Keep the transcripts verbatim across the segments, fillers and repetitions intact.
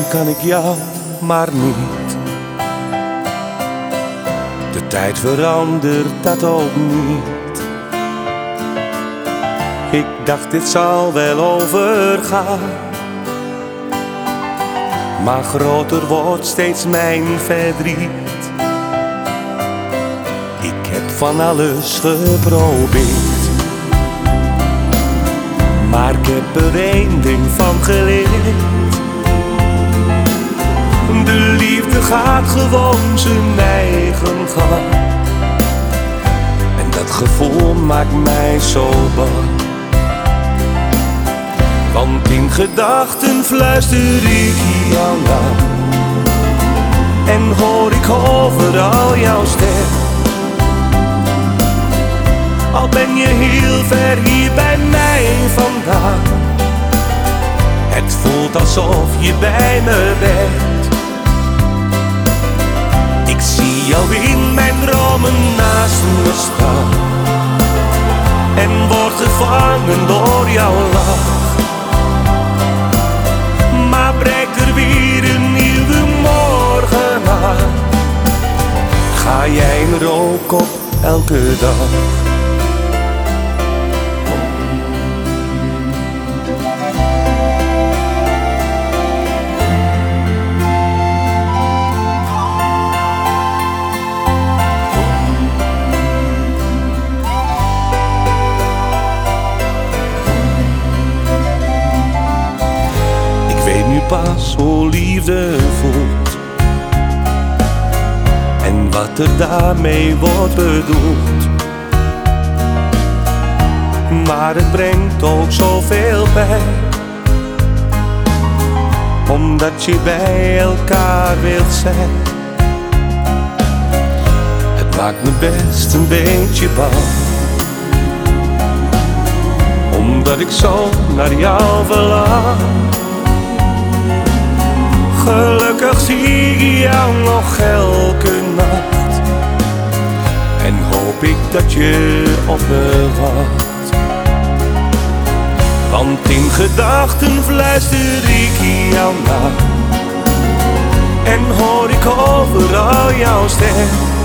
kan ik jou maar niet. De tijd verandert dat ook niet. Ik dacht dit zal wel overgaan, maar groter wordt steeds mijn verdriet. Ik heb van alles geprobeerd, maar ik heb er één ding van geleerd. De liefde gaat gewoon zijn eigen gang, en dat gevoel maakt mij zo bang. Want in gedachten fluister ik jou aan en hoor ik overal jouw stem. Al ben je heel ver hier bij mij vandaan, het voelt alsof je bij me bent. Ik zie jou in mijn dromen naast me staan en word gevangen door jouw lach. Maar breekt er weer een nieuwe morgen aan, ga jij een rook op elke dag. Pas hoe liefde voelt en wat er daarmee wordt bedoeld. Maar het brengt ook zoveel pijn, omdat je bij elkaar wilt zijn. Het maakt me best een beetje bang, omdat ik zo naar jou verlang. Gelukkig zie ik jou nog elke nacht en hoop ik dat je op me wacht. Want in gedachten fluister ik jou na en hoor ik overal jouw stem.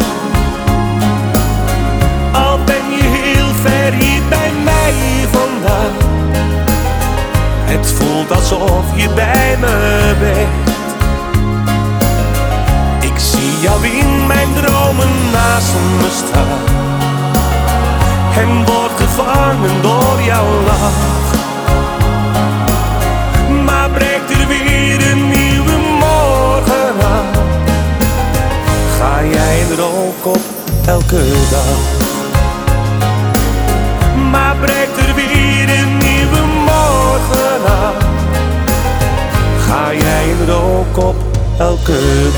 Al ben je heel ver hier bij mij vandaan, het voelt alsof je bij me bent. Ik zie jou in mijn dromen naast me staan en word gevangen door jouw lach. Maar breekt er weer een nieuwe morgen aan, ga jij een rook op elke dag. Maar breekt er weer een nieuwe morgen aan, ga jij een rook op elke dag.